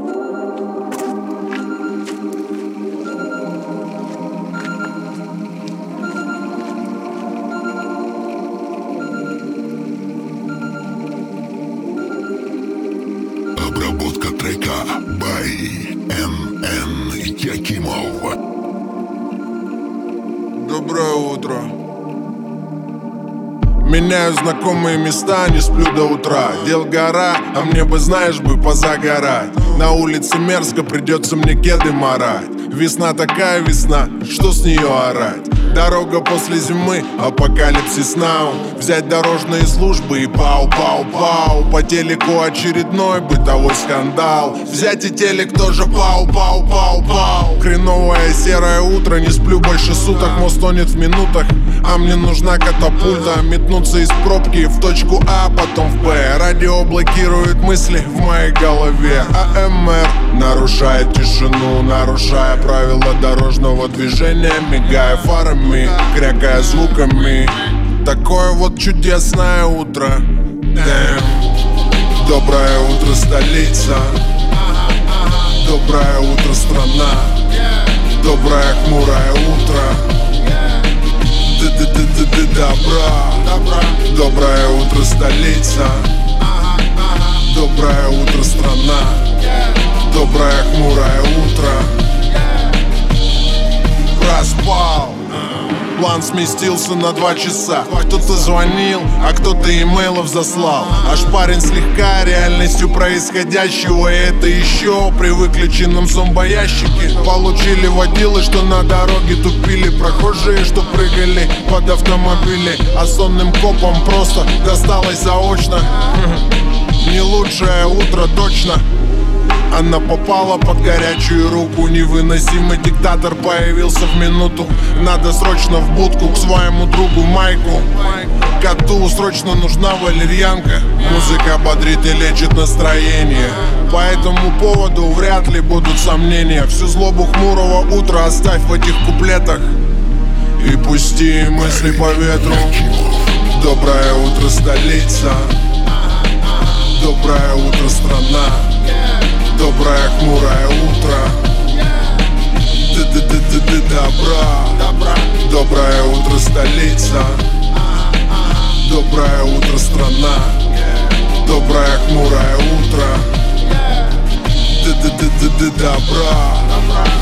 Обработка трека by Н.Н. Якимов. Доброе утро. Меняю знакомые места, не сплю до утра. Дел гора, а мне бы, знаешь бы, позагорать. На улице мерзко, придется мне кеды марать. Весна такая весна, что с нее орать? Дорога после зимы, апокалипсис нау. Взять дорожные службы и пау-пау-пау. По телеку очередной бытовой скандал. Взять и телек тоже пау-пау-пау-пау. Хреновое серое утро, не сплю больше суток. Мост тонет в минутах, а мне нужна катапульта. Метнуться из пробки в точку А, потом в Б. Радио блокирует мысли в моей голове. АМР нарушает тишину, нарушая правила дорожного движения, мигая фарами, крякая звуками. Такое вот чудесное утро. Damn. Доброе утро, столица. Доброе утро, страна. Доброе хмурое утро. Добра. Доброе утро, столица. Доброе утро, страна. Доброе хмурое утро. Проспал. План сместился на 2 часа. Кто-то звонил, а кто-то имейлов заслал. Аж парень слегка реальностью происходящего. И это еще при выключенном зомбоящике. Получили водилы, что на дороге тупили. Прохожие, что прыгали под автомобили. А сонным копам просто досталось заочно. Не лучшее утро точно. Она попала под горячую руку. Невыносимый диктатор появился в минуту. Надо срочно в будку к своему другу Майку. Коту срочно нужна валерьянка. Музыка бодрит и лечит настроение. По этому поводу вряд ли будут сомнения. Всю злобу хмурого утра оставь в этих куплетах и пусти мысли по ветру. Доброе утро, столица. Доброе утро, страна. Доброе хмурое утро. Добра. Доброе утро, столица. Доброе утро, страна. Доброе хмурое утро. Добра.